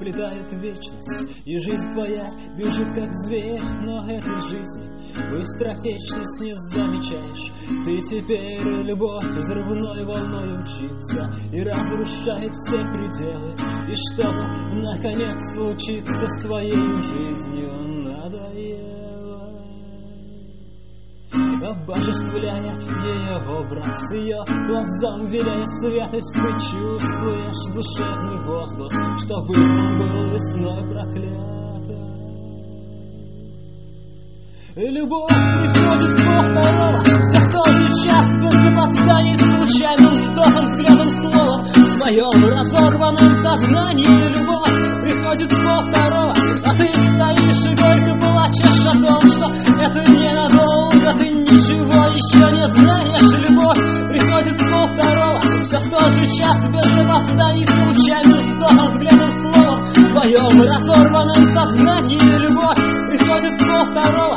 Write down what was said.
сплетает вечность, и жизнь твоя бежит как зверь, но этой жизни быстротечность не замечаешь. Ты теперь любовь взрывной волной мчится и разрушает все пределы, и что-то наконец случится с твоей жизнью. Надоело, обожествляя ее образ, ее глазам виляя святость, ты чувствуешь душевный возглас, что вызван был весной проклятый. Любовь приходит во второго, все в тот же час, без запозданий, случайным вздохом, взглядом, словом, в твоем разорванном сознании. Любовь приходит во второго, а ты стоишь и горько плачешь о том, что это ненадолго, ты ничего еще не знаешь. Любовь приходит во второго, все в тот же час, без запозданий, случайным вздохом, взглядом, словом, в твоем разорванном сознании. Любовь приходит во второго,